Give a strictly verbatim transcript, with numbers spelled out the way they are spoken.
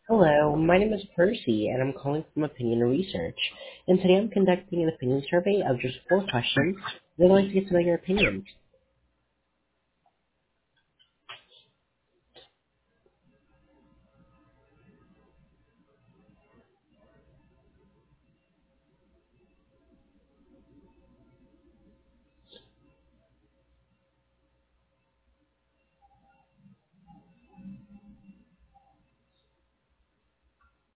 Hello, my name is Percy, and I'm calling from Opinion Research. And today I'm conducting an opinion survey of just four questions. I'd like to get to know your opinions.